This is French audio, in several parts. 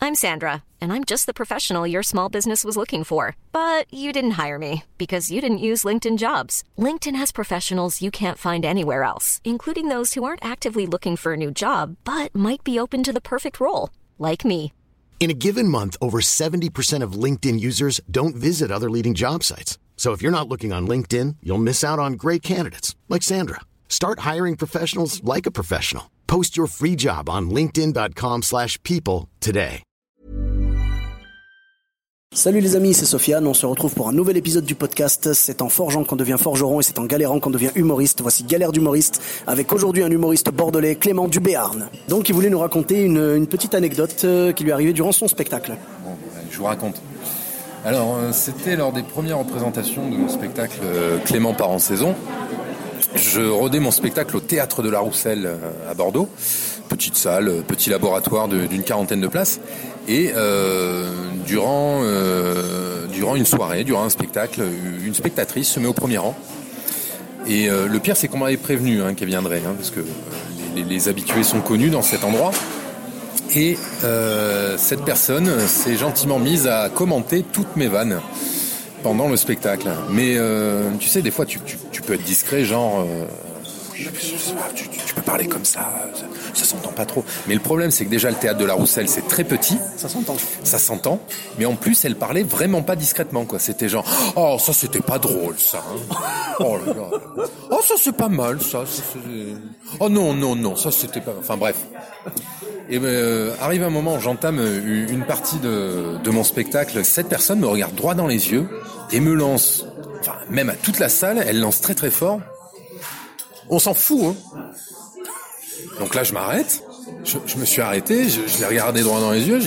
I'm Sandra, and I'm just the professional your small business was looking for. But you didn't hire me because you didn't use LinkedIn Jobs. LinkedIn has professionals you can't find anywhere else, including those who aren't actively looking for a new job, but might be open to the perfect role, like me. In a given month, over 70% of LinkedIn users don't visit other leading job sites. So if you're not looking on LinkedIn, you'll miss out on great candidates like Sandra. Start hiring professionals like a professional. Post your free job on linkedin.com/people today. Salut les amis, c'est Sofiane, on se retrouve pour un nouvel épisode du podcast. C'est en forgeant qu'on devient forgeron et c'est en galérant qu'on devient humoriste. Voici Galère d'humoriste avec aujourd'hui un humoriste bordelais, Clément du Béarn. Donc il voulait nous raconter une petite anecdote qui lui est arrivée durant son spectacle. Bon, je vous raconte. Alors c'était lors des premières représentations de mon spectacle Clément part en saison. Je rodais mon spectacle au Théâtre de la Rousselle à Bordeaux. Petite salle, petit laboratoire d'une 40aine de places. Et durant une soirée, durant un spectacle, une spectatrice se met au premier rang. Et le pire, c'est qu'on m'avait prévenu qu'elle viendrait, parce que les habitués sont connus dans cet endroit. Et cette personne s'est gentiment mise à commenter toutes mes vannes pendant le spectacle. Mais tu sais, des fois, tu peux être discret, genre... tu peux parler comme ça s'entend pas trop. Mais le problème, c'est que déjà, le Théâtre de la Rousselle, c'est très petit. Ça s'entend. Mais en plus, elle parlait vraiment pas discrètement, quoi. C'était genre, oh, ça, c'était pas drôle, ça. Oh là là. Oh, ça, c'est pas mal, ça. Oh non, ça, c'était pas... Enfin, bref. Et arrive un moment, j'entame une partie de mon spectacle. Cette personne me regarde droit dans les yeux et me lance, enfin, même à toute la salle, elle lance très très fort. On s'en fout, Donc là, je m'arrête. Je me suis arrêté. Je l'ai regardé droit dans les yeux.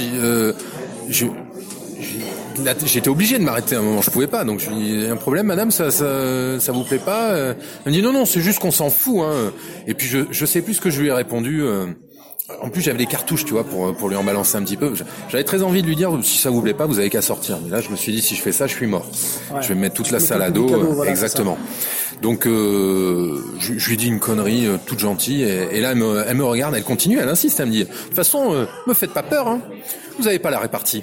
J'étais obligé de m'arrêter à un moment. Je pouvais pas. Donc je lui dis, un problème, madame, ça vous plaît pas? Elle me dit non, c'est juste qu'on s'en fout. Et puis je sais plus ce que je lui ai répondu. En plus, j'avais des cartouches, tu vois, pour lui en balancer un petit peu. J'avais très envie de lui dire, si ça vous plaît pas, vous avez qu'à sortir. Mais là, je me suis dit, si je fais ça, je suis mort. Ouais. Je vais me mettre toute la salle à dos. Voilà, exactement. Donc, je lui dis une connerie toute gentille. Et là, elle me regarde, elle continue, elle insiste, elle me dit, de toute façon, me faites pas peur, Vous avez pas la répartie.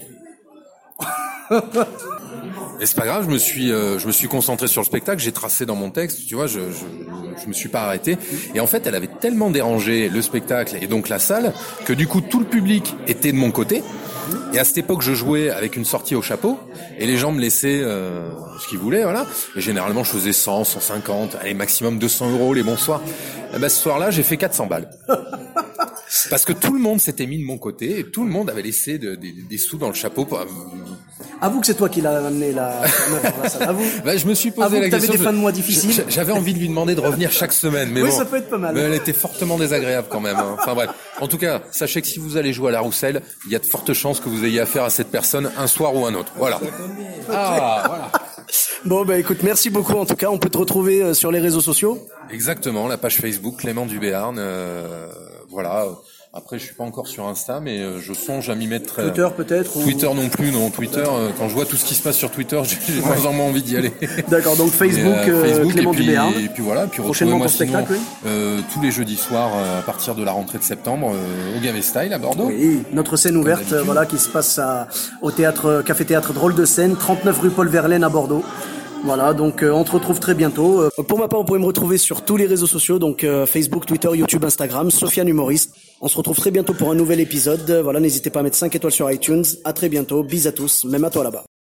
Et c'est pas grave, je me suis concentré sur le spectacle, j'ai tracé dans mon texte, tu vois, je me suis pas arrêté. Et en fait, elle avait tellement dérangé le spectacle et donc la salle que du coup tout le public était de mon côté. Et à cette époque, je jouais avec une sortie au chapeau et les gens me laissaient ce qu'ils voulaient, voilà. Et généralement, je faisais 100, 150, allez, maximum 200 € les bons soirs. Et ben ce soir-là, j'ai fait 400 balles. Parce que tout le monde s'était mis de mon côté et tout le monde avait laissé des sous dans le chapeau. Avoue que c'est toi qui l'as amené la salle. Avoue. Je me suis posé la question. T'avais des fins de mois difficiles. J'avais envie de lui demander de revenir chaque semaine, mais oui, bon, ça peut être pas mal. Mais elle était fortement désagréable quand même. Enfin bref. En tout cas, sachez que si vous allez jouer à la Rousselle, il y a de fortes chances que vous ayez affaire à cette personne un soir ou un autre. Voilà. Voilà. Bon, écoute, merci beaucoup. En tout cas, on peut te retrouver sur les réseaux sociaux. Exactement, la page Facebook Clément du Béarn. Voilà. Après, je suis pas encore sur Insta, mais je songe à m'y mettre. Twitter peut-être Twitter non plus, non. Twitter, quand je vois tout ce qui se passe sur Twitter, j'ai de moins en moins envie d'y aller. D'accord, donc Facebook Clément du Béarn. Et puis voilà, puis prochainement retrouvez-moi ton spectacle, sinon, tous les jeudis soirs à partir de la rentrée de septembre au Gavet Style à Bordeaux. Oui, notre scène ouverte, qui se passe au Café Théâtre Drôle de Scène, 39 rue Paul Verlaine à Bordeaux. Voilà, donc on te retrouve très bientôt. Pour ma part, vous pouvez me retrouver sur tous les réseaux sociaux, donc Facebook, Twitter, YouTube, Instagram, Sofiane Humoriste. On se retrouve très bientôt pour un nouvel épisode. Voilà, n'hésitez pas à mettre 5 étoiles sur iTunes. À très bientôt, bis à tous, même à toi là-bas.